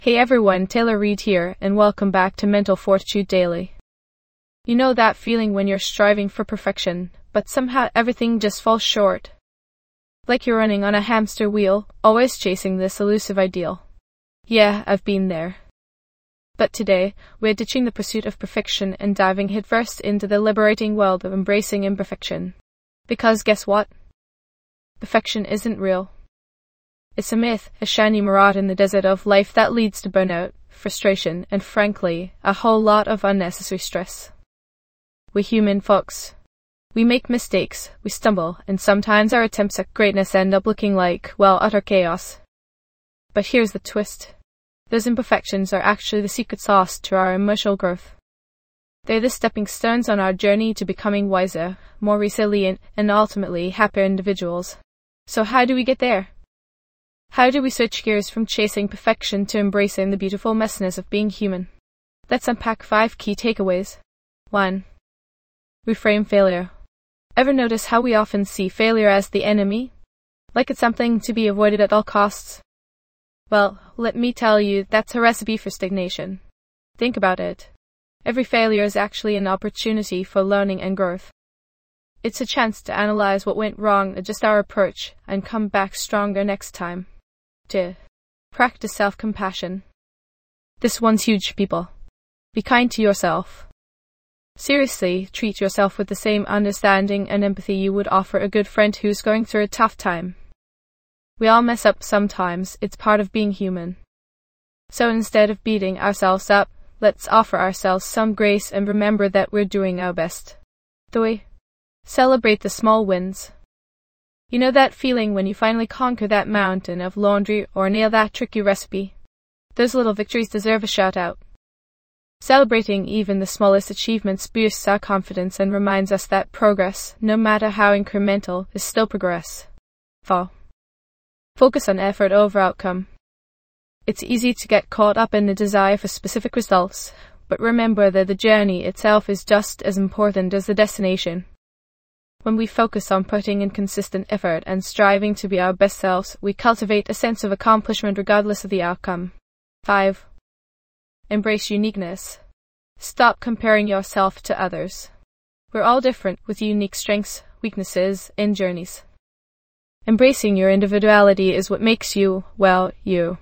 Hey everyone, Taylor Reid here, and welcome back to Mental Fortitude Daily. You know that feeling when you're striving for perfection, but somehow everything just falls short? Like you're running on a hamster wheel, always chasing this elusive ideal. Yeah, I've been there. But today, we're ditching the pursuit of perfection and diving headfirst into the liberating world of embracing imperfection. Because guess what? Perfection isn't real. It's a myth, a shiny mirage in the desert of life that leads to burnout, frustration, and frankly, a whole lot of unnecessary stress. We're human, folks. We make mistakes, we stumble, and sometimes our attempts at greatness end up looking like, well, utter chaos. But here's the twist. Those imperfections are actually the secret sauce to our emotional growth. They're the stepping stones on our journey to becoming wiser, more resilient, and ultimately happier individuals. So how do we get there? How do we switch gears from chasing perfection to embracing the beautiful messiness of being human? Let's unpack 5 key takeaways. 1. Reframe failure. Ever notice how we often see failure as the enemy? Like it's something to be avoided at all costs? Well, let me tell you, that's a recipe for stagnation. Think about it. Every failure is actually an opportunity for learning and growth. It's a chance to analyze what went wrong, adjust our approach, and come back stronger next time. 2. Practice self-compassion. This one's huge, people. Be kind to yourself. Seriously, treat yourself with the same understanding and empathy you would offer a good friend who's going through a tough time. We all mess up sometimes, it's part of being human. So instead of beating ourselves up, let's offer ourselves some grace and remember that we're doing our best. 3. Celebrate the small wins. You know that feeling when you finally conquer that mountain of laundry or nail that tricky recipe? Those little victories deserve a shout out. Celebrating even the smallest achievements boosts our confidence and reminds us that progress, no matter how incremental, is still progress. 4. Focus on effort over outcome. It's easy to get caught up in the desire for specific results, but remember that the journey itself is just as important as the destination. When we focus on putting in consistent effort and striving to be our best selves, we cultivate a sense of accomplishment regardless of the outcome. 5. Embrace uniqueness. Stop comparing yourself to others. We're all different with unique strengths, weaknesses, and journeys. Embracing your individuality is what makes you, well, you.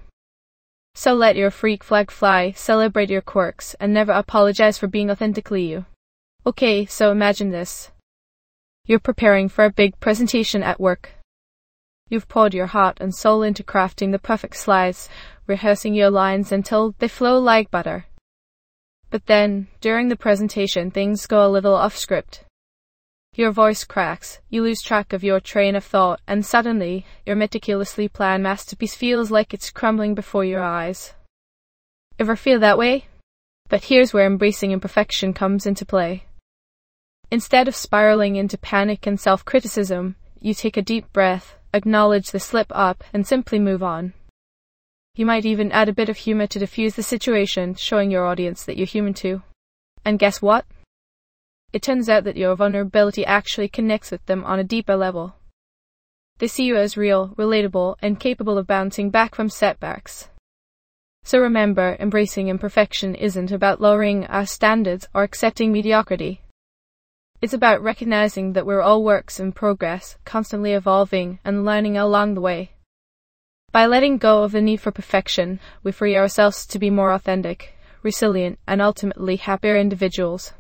So let your freak flag fly, celebrate your quirks, and never apologize for being authentically you. Okay, so imagine this. You're preparing for a big presentation at work. You've poured your heart and soul into crafting the perfect slides, rehearsing your lines until they flow like butter. But then, during the presentation, things go a little off script. Your voice cracks, you lose track of your train of thought, and suddenly, your meticulously planned masterpiece feels like it's crumbling before your eyes. Ever feel that way? But here's where embracing imperfection comes into play. Instead of spiraling into panic and self-criticism, you take a deep breath, acknowledge the slip-up, and simply move on. You might even add a bit of humor to diffuse the situation, showing your audience that you're human too. And guess what? It turns out that your vulnerability actually connects with them on a deeper level. They see you as real, relatable, and capable of bouncing back from setbacks. So remember, embracing imperfection isn't about lowering our standards or accepting mediocrity. It's about recognizing that we're all works in progress, constantly evolving and learning along the way. By letting go of the need for perfection, we free ourselves to be more authentic, resilient, and ultimately happier individuals.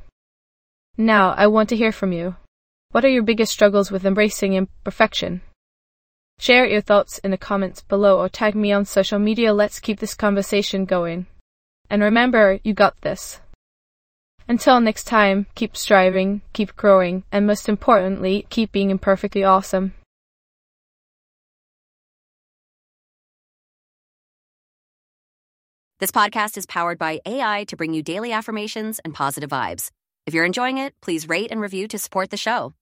Now, I want to hear from you. What are your biggest struggles with embracing imperfection? Share your thoughts in the comments below or tag me on social media. Let's keep this conversation going. And remember, you got this. Until next time, keep striving, keep growing, and most importantly, keep being imperfectly awesome. This podcast is powered by AI to bring you daily affirmations and positive vibes. If you're enjoying it, please rate and review to support the show.